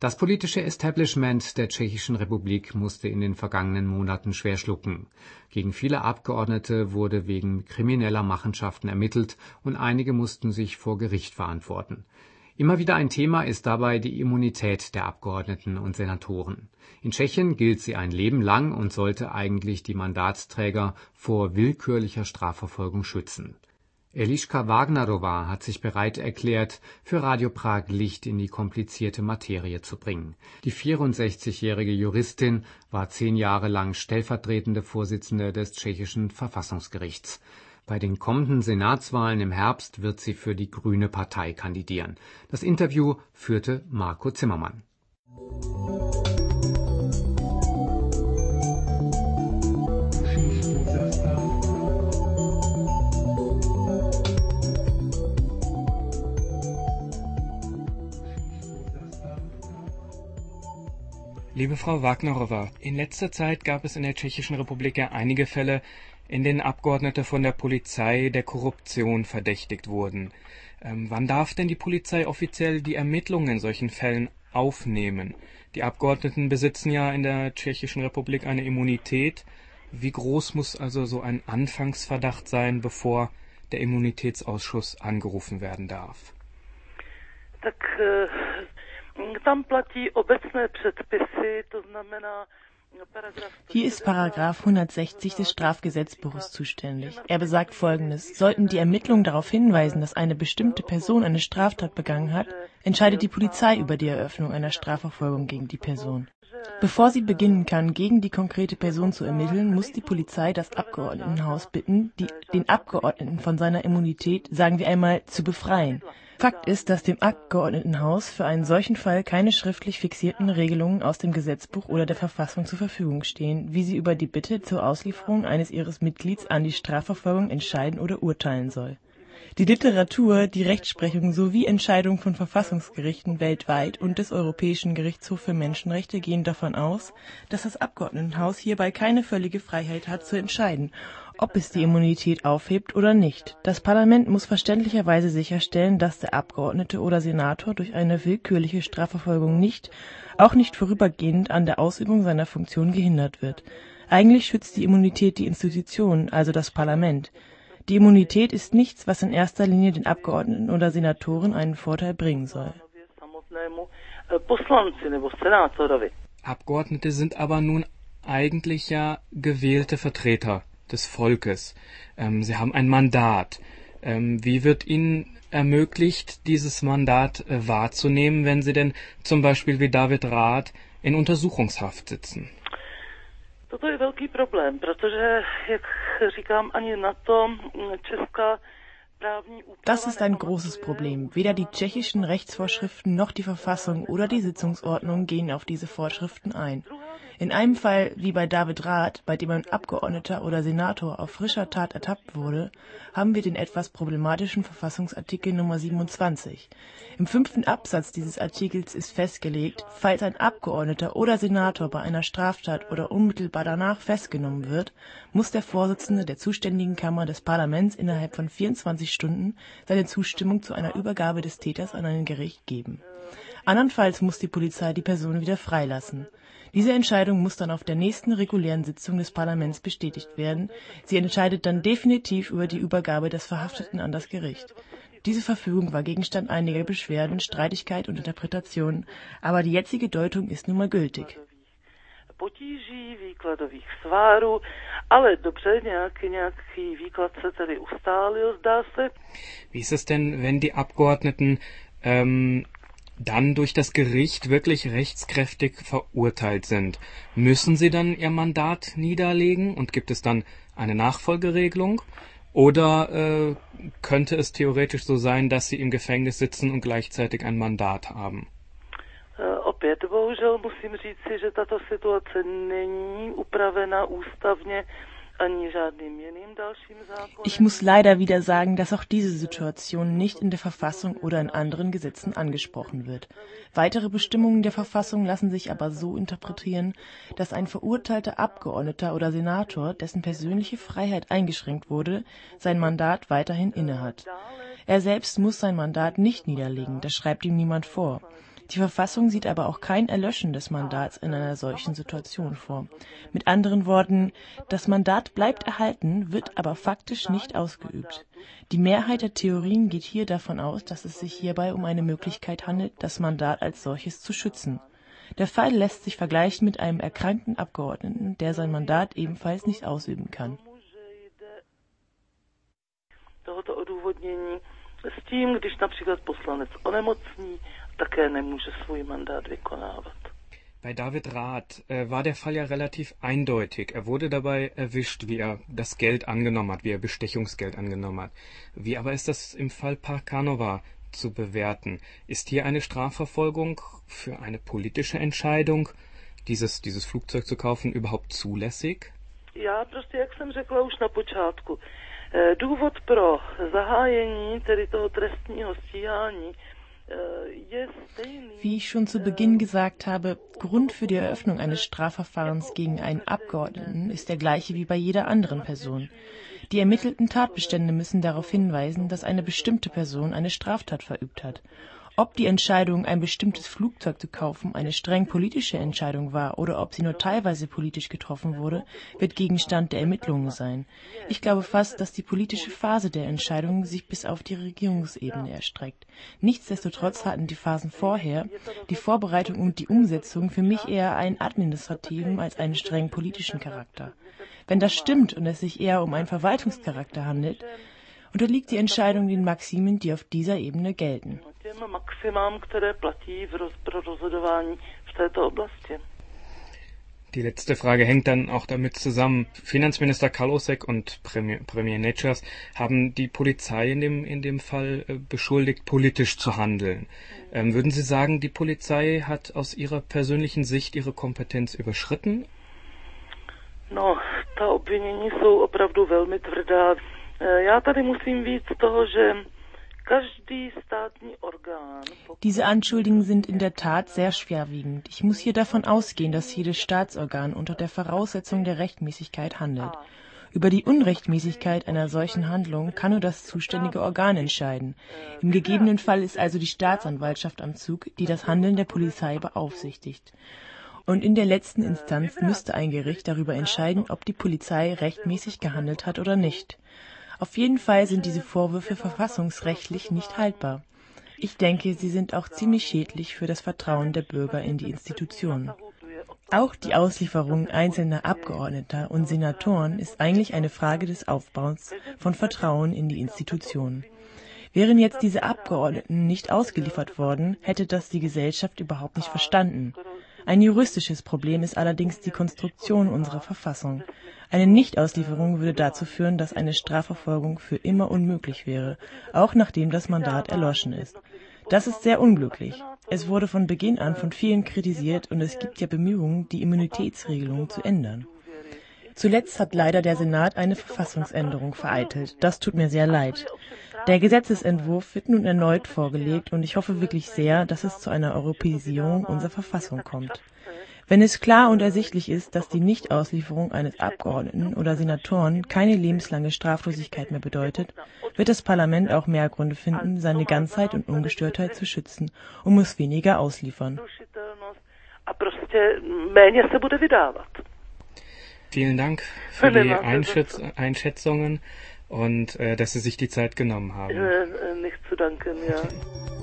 Das politische Establishment der Tschechischen Republik musste in den vergangenen Monaten schwer schlucken. Gegen viele Abgeordnete wurde wegen krimineller Machenschaften ermittelt und einige mussten sich vor Gericht verantworten. Immer wieder ein Thema ist dabei die Immunität der Abgeordneten und Senatoren. In Tschechien gilt sie ein Leben lang und sollte eigentlich die Mandatsträger vor willkürlicher Strafverfolgung schützen. Eliška Wagnerová hat sich bereit erklärt, für Radio Prag Licht in die komplizierte Materie zu bringen. Die 64-jährige Juristin war 10 Jahre lang stellvertretende Vorsitzende des tschechischen Verfassungsgerichts. Bei den kommenden Senatswahlen im Herbst wird sie für die Grüne Partei kandidieren. Das Interview führte Marco Zimmermann. Liebe Frau Wagnerová, in letzter Zeit gab es in der Tschechischen Republik ja einige Fälle, in denen Abgeordnete von der Polizei der Korruption verdächtigt wurden. Wann darf denn die Polizei offiziell die Ermittlungen in solchen Fällen aufnehmen? Die Abgeordneten besitzen ja in der Tschechischen Republik eine Immunität. Wie groß muss also so ein Anfangsverdacht sein, bevor der Immunitätsausschuss angerufen werden darf? Hier ist Paragraph 160 des Strafgesetzbuches zuständig. Er besagt Folgendes: Sollten die Ermittlungen darauf hinweisen, dass eine bestimmte Person eine Straftat begangen hat, entscheidet die Polizei über die Eröffnung einer Strafverfolgung gegen die Person. Bevor sie beginnen kann, gegen die konkrete Person zu ermitteln, muss die Polizei das Abgeordnetenhaus bitten, den Abgeordneten von seiner Immunität, sagen wir einmal, zu befreien. Fakt ist, dass dem Abgeordnetenhaus für einen solchen Fall keine schriftlich fixierten Regelungen aus dem Gesetzbuch oder der Verfassung zur Verfügung stehen, wie sie über die Bitte zur Auslieferung eines ihres Mitglieds an die Strafverfolgung entscheiden oder urteilen soll. Die Literatur, die Rechtsprechung sowie Entscheidungen von Verfassungsgerichten weltweit und des Europäischen Gerichtshofs für Menschenrechte gehen davon aus, dass das Abgeordnetenhaus hierbei keine völlige Freiheit hat zu entscheiden, ob es die Immunität aufhebt oder nicht. Das Parlament muss verständlicherweise sicherstellen, dass der Abgeordnete oder Senator durch eine willkürliche Strafverfolgung auch nicht vorübergehend an der Ausübung seiner Funktion gehindert wird. Eigentlich schützt die Immunität die Institutionen, also das Parlament. Die Immunität ist nichts, was in erster Linie den Abgeordneten oder Senatoren einen Vorteil bringen soll. Abgeordnete sind aber nun eigentlich ja gewählte Vertreter des Volkes. Sie haben ein Mandat. Wie wird Ihnen ermöglicht, dieses Mandat wahrzunehmen, wenn Sie denn zum Beispiel wie David Rath in Untersuchungshaft sitzen? Toto je velký problém, protože, jak říkám, ani na to česká právní úprava. Das ist ein großes Problem. Weder die tschechischen Rechtsvorschriften noch die Verfassung oder die Sitzungsordnung gehen auf diese Vorschriften ein. In einem Fall wie bei David Rath, bei dem ein Abgeordneter oder Senator auf frischer Tat ertappt wurde, haben wir den etwas problematischen Verfassungsartikel Nummer 27. Im 5. Absatz dieses Artikels ist festgelegt, falls ein Abgeordneter oder Senator bei einer Straftat oder unmittelbar danach festgenommen wird, muss der Vorsitzende der zuständigen Kammer des Parlaments innerhalb von 24 Stunden seine Zustimmung zu einer Übergabe des Täters an ein Gericht geben. Andernfalls muss die Polizei die Person wieder freilassen. Diese Entscheidung muss dann auf der nächsten regulären Sitzung des Parlaments bestätigt werden. Sie entscheidet dann definitiv über die Übergabe des Verhafteten an das Gericht. Diese Verfügung war Gegenstand einiger Beschwerden, Streitigkeit und Interpretation, aber die jetzige Deutung ist nun mal gültig. Wie ist es denn, wenn die Abgeordneten dann durch das Gericht wirklich rechtskräftig verurteilt sind? Müssen sie dann ihr Mandat niederlegen und gibt es dann eine Nachfolgeregelung? Oder könnte es theoretisch so sein, dass sie im Gefängnis sitzen und gleichzeitig ein Mandat haben? Opět, bohužel musím říci, že tato situace není upravena ústavně ani žádným jiným dalším zákonem. Ich muss leider wieder sagen, dass auch diese Situation nicht in der Verfassung oder in anderen Gesetzen angesprochen wird. Weitere Bestimmungen der Verfassung lassen sich aber so interpretieren, dass ein verurteilter Abgeordneter oder Senator, dessen persönliche Freiheit eingeschränkt wurde, sein Mandat weiterhin innehat. Er selbst muss sein Mandat nicht niederlegen, das schreibt ihm niemand vor. Die Verfassung sieht aber auch kein Erlöschen des Mandats in einer solchen Situation vor. Mit anderen Worten, das Mandat bleibt erhalten, wird aber faktisch nicht ausgeübt. Die Mehrheit der Theorien geht hier davon aus, dass es sich hierbei um eine Möglichkeit handelt, das Mandat als solches zu schützen. Der Fall lässt sich vergleichen mit einem erkrankten Abgeordneten, der sein Mandat ebenfalls nicht ausüben kann. Tohoto odůvodnění s tím, když například poslanec onemocní, také nemůže svůj mandát vykonávat. Bei David Rath war der Fall ja relativ eindeutig. Er wurde dabei erwischt, wie er das Geld angenommen hat, wie er Bestechungsgeld angenommen hat. Wie aber ist das im Fall Parkanova zu bewerten? Ist hier eine Strafverfolgung für eine politische Entscheidung, dieses Flugzeug zu kaufen, überhaupt zulässig? Já prostě, jak jsem řekla už na počátku, důvod pro zahájení tedy toho trestního stíhání je stejný. Wie ich schon zu Beginn gesagt habe, Grund für die Eröffnung eines Strafverfahrens gegen einen Abgeordneten ist der gleiche wie bei jeder anderen Person. Die ermittelten Tatbestände müssen darauf hinweisen, dass eine bestimmte Person eine Straftat verübt hat. Ob die Entscheidung, ein bestimmtes Flugzeug zu kaufen, eine streng politische Entscheidung war oder ob sie nur teilweise politisch getroffen wurde, wird Gegenstand der Ermittlungen sein. Ich glaube fast, dass die politische Phase der Entscheidung sich bis auf die Regierungsebene erstreckt. Nichtsdestotrotz hatten die Phasen vorher, die Vorbereitung und die Umsetzung, für mich eher einen administrativen als einen streng politischen Charakter. Wenn das stimmt und es sich eher um einen Verwaltungscharakter handelt, unterliegt die Entscheidung den Maximen, die auf dieser Ebene gelten. Die letzte Frage hängt dann auch damit zusammen. Finanzminister Kalousek und Premier Nečas haben die Polizei in dem Fall beschuldigt, politisch zu handeln. Würden Sie sagen, die Polizei hat aus Ihrer persönlichen Sicht ihre Kompetenz überschritten? No, ta obvinění jsou opravdu velmi tvrdá. Já tady musím víc toho, že každý státní orgán... Diese Anschuldigungen sind in der Tat sehr schwerwiegend. Ich muss hier davon ausgehen, dass jedes Staatsorgan unter der Voraussetzung der Rechtmäßigkeit handelt. Über die Unrechtmäßigkeit einer solchen Handlung kann nur das zuständige Organ entscheiden. Im gegebenen Fall ist also die Staatsanwaltschaft am Zug, die das Handeln der Polizei beaufsichtigt. Und in der letzten Instanz müsste ein Gericht darüber entscheiden, ob die Polizei rechtmäßig gehandelt hat oder nicht. Auf jeden Fall sind diese Vorwürfe verfassungsrechtlich nicht haltbar. Ich denke, sie sind auch ziemlich schädlich für das Vertrauen der Bürger in die Institutionen. Auch die Auslieferung einzelner Abgeordneter und Senatoren ist eigentlich eine Frage des Aufbaus von Vertrauen in die Institutionen. Wären jetzt diese Abgeordneten nicht ausgeliefert worden, hätte das die Gesellschaft überhaupt nicht verstanden. Ein juristisches Problem ist allerdings die Konstruktion unserer Verfassung. Eine Nichtauslieferung würde dazu führen, dass eine Strafverfolgung für immer unmöglich wäre, auch nachdem das Mandat erloschen ist. Das ist sehr unglücklich. Es wurde von Beginn an von vielen kritisiert und es gibt ja Bemühungen, die Immunitätsregelung zu ändern. Zuletzt hat leider der Senat eine Verfassungsänderung vereitelt. Das tut mir sehr leid. Der Gesetzesentwurf wird nun erneut vorgelegt und ich hoffe wirklich sehr, dass es zu einer Europäisierung unserer Verfassung kommt. Wenn es klar und ersichtlich ist, dass die Nichtauslieferung eines Abgeordneten oder Senatoren keine lebenslange Straflosigkeit mehr bedeutet, wird das Parlament auch mehr Gründe finden, seine Ganzheit und Ungestörtheit zu schützen und muss weniger ausliefern. Vielen Dank für die Einschätzungen und dass Sie sich die Zeit genommen haben. Nicht zu danken, ja.